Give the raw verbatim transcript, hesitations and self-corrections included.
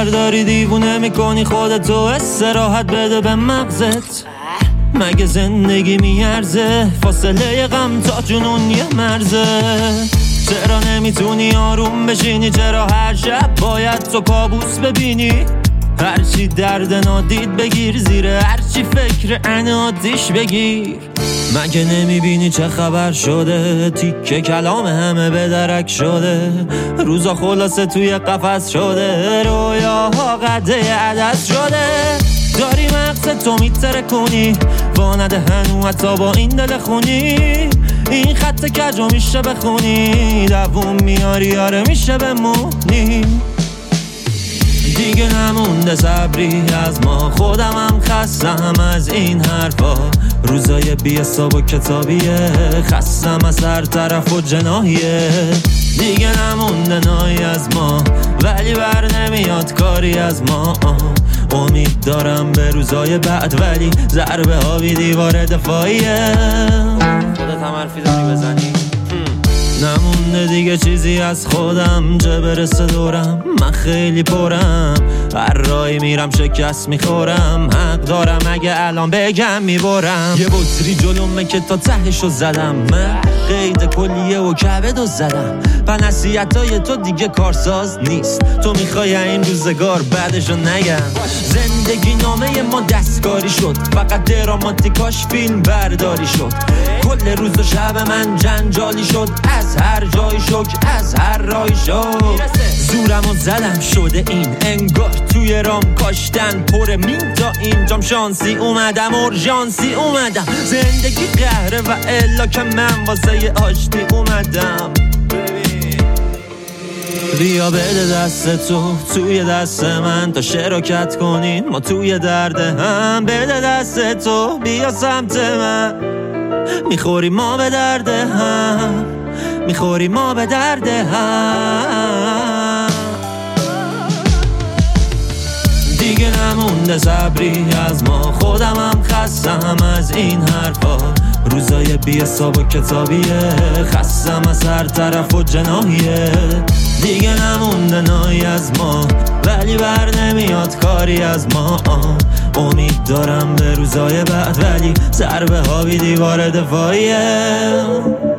داری دیوونه میکنی خودتو، استراحت بده به مغزت. مگه زندگی میارزه فاصله غم تا جنون یه مرزه؟ چرا نمیتونی آروم بشینی؟ چرا هر شب باید تو کابوس ببینی؟ هرچی درد نادید بگیر، زیر هرچی فکر عنادیش بگیر. مگه نمیبینی چه خبر شده؟ تیکه کلام همه به درک شده، روزا خلاصه توی قفس شده، رویاها قده عدس شده. داری مغزت تو میتره کنی، وانده هنو حتی با این دل خونی. این خط کجا میشه بخونی، دووم میاری آره میشه بمونی. دیگه نمونده صبری از ما، خودم هم خستم از این حرفا. روزای بی حساب و کتابیه، خستم از هر طرف و جناحیه. دیگه نمونده نایی از ما، ولی بر نمیاد کاری از ما. امید دارم به روزای بعد، ولی ضربه ها بی دیوار دفاعیه. خودت هم حرفی داری بزنی؟ نمونده دیگه چیزی از خودم، چه برسه دورم. من خیلی پرم، هر راهی میرم شکست میخورم. حق دارم اگه الان بگم میبرم. یه بطری جلومه که تا تهشو زدم، من قید کلیه و کبدو زدم. و نصیحتای تو دیگه کارساز نیست، تو میخوای این روزگار بعدشو نگم. زندگی نامه ما دستکاری شد، فقط دراماتیکاش فیلم برداری شد. کل روز و شب من جنجالی شد، از هر جای شک از هر رای شد. زورمو زدم شده این انگار توی رام کاشتن پر مین. تا اینجام شانسی اومدم، اورژانسی اومدم. زندگی قهره و الا که من واسه آشتی اومدم. بیا بده دست تو توی دست من، تا شراکت کنیم ما توی درد هم. بده دست تو بیا سمت من، میخوری ما به درد هم، میخوری ما به درد هم. دیگه نمونده صبری از ما، خودم هم خستم از این حرفا. روزای بی حساب و کتابیه، خستم از هر طرف و جناحیه. دیگه نمونده نایی از ما، ولی بر نمیاد کاری از ما. امید دارم به روزای بعد، ولی ضربه ها بی دیوار دفاعیه.